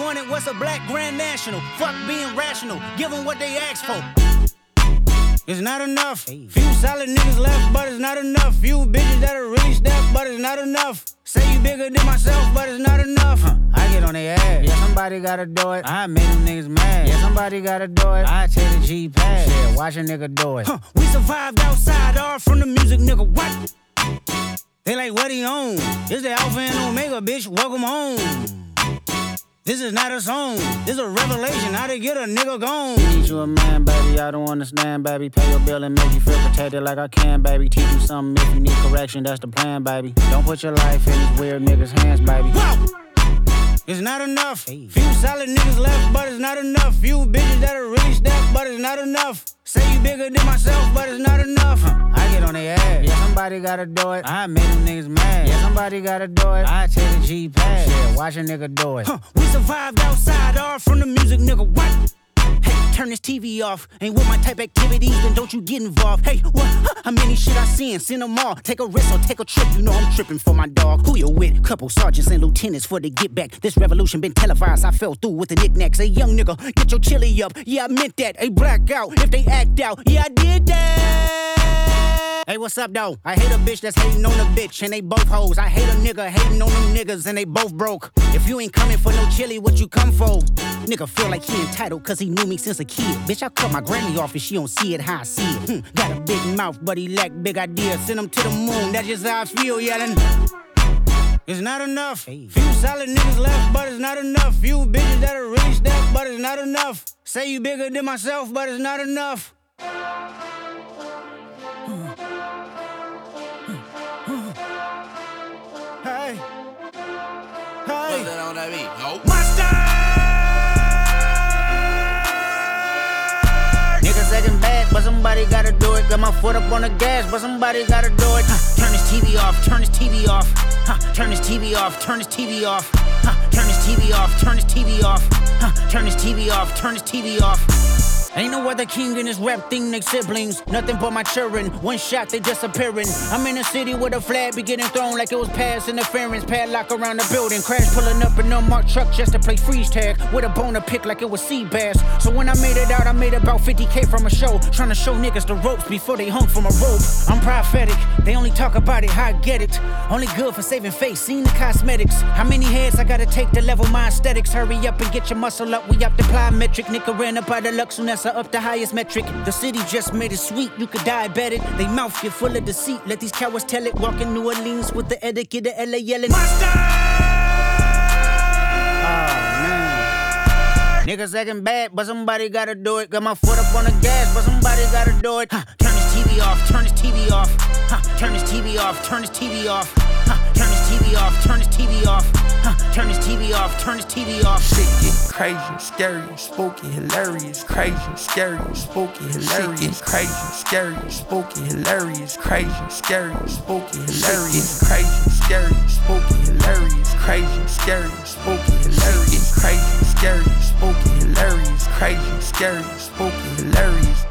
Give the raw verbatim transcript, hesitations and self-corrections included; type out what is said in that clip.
pointed, what's a black grand national? Fuck being rational, give them what they ask for. It's not enough. Few solid niggas left, but it's not enough. Few bitches that'll really step, but it's not enough. Say you bigger than myself, but it's not enough. Huh. I get on their ass. Yeah, somebody gotta do it. I made them niggas mad. Yeah, somebody gotta do it. I take the G pad. Yeah, watch a nigga do it. Huh. We survived outside, all from the music, nigga. What? They like, what he on? This the Alpha and Omega, bitch. Welcome home. This is not a song, this is a revelation, how to get a nigga gone. Need you a man, baby, I don't understand, baby. Pay your bill and make you feel protected like I can, baby. Teach you something if you need correction, that's the plan, baby. Don't put your life in these weird niggas' hands, baby. Whoa! It's not enough. Few solid niggas left, but it's not enough. Few bitches that'll really step, but it's not enough. Say you bigger than myself, but it's not enough. Huh. I get on their ass. Yeah, somebody gotta do it. I made them niggas mad. Yeah, somebody gotta do it. I take the G pad. Yeah, watch a nigga do it. Huh. We survived outside, all from the music, nigga. What? Hey, turn this T V off. Ain't with my type activities, then don't you get involved. Hey, what? How many shit I seen? Send them all. Take a risk or take a trip. You know I'm tripping for my dog. Who you with? Couple sergeants and lieutenants for the get back. This revolution been televised. I fell through with the knickknacks. Hey, young nigga, get your chili up. Yeah, I meant that. Hey, black out if they act out. Yeah, I did that. Hey, what's up, though? I hate a bitch that's hating on a bitch, and they both hoes. I hate a nigga hating on them niggas, and they both broke. If you ain't coming for no chili, what you come for? Nigga feel like he entitled, cause he knew me since a kid. Bitch, I cut my granny off and she don't see it how I see it. Hmm. Got a big mouth, but he lack big ideas. Send him to the moon, that's just how I feel, yelling. It's not enough. Few solid niggas left, but it's not enough. Few bitches that'll really step, but it's not enough. Say you bigger than myself, but it's not enough. Hey, hey, what's that on that beat? Nope. Monster! Niggas second bad, but somebody gotta do it. Got my foot up on the gas, but somebody gotta do it. Huh. Turn this T V off, turn this T V off. Huh. Turn this T V off, turn this T V off. Huh. Turn this T V off, turn this T V off. Huh. Turn this T V off, turn this T V off. Ain't no other king in this rap thing, they siblings. Nothing but my children. One shot, they disappearing. I'm in a city with a flag be getting thrown like it was past interference. Padlock around the building. Crash pulling up an unmarked truck just to play freeze tag. With a boner pick like it was sea bass. So when I made it out, I made about fifty K from a show. Trying to show niggas the ropes before they hung from a rope. I'm prophetic. They only talk about it, how I get it. Only good for saving face, seen the cosmetics. How many heads I gotta take to level my aesthetics? Hurry up and get your muscle up. We up to plyometric. Nigga ran up out of Lux Unessa up the highest metric. The city just made it sweet, you could diabetic. They mouth get full of deceit, let these cowards tell it. Walk in New Orleans with the etiquette of L A yelling Monster! Oh man, niggas acting bad, but somebody gotta do it. Got my foot up on the gas, but somebody gotta do it. Huh. Turn this T V off, turn this T V off. Huh. Turn this T V off, turn this T V off. Huh. Turn this T V off, turn this T V off. Huh. Turn this T V off, turn this T V off. Shit getting crazy, scary, spooky, hilarious, crazy, scary, spooky, hilarious, shit crazy, scary, spooky, hilarious, crazy, scary, spooky, hilarious, crazy, scary, spooky, hilarious, crazy, scary, spooky, hilarious, crazy, scary, spooky, hilarious, crazy, scary, spooky, hilarious.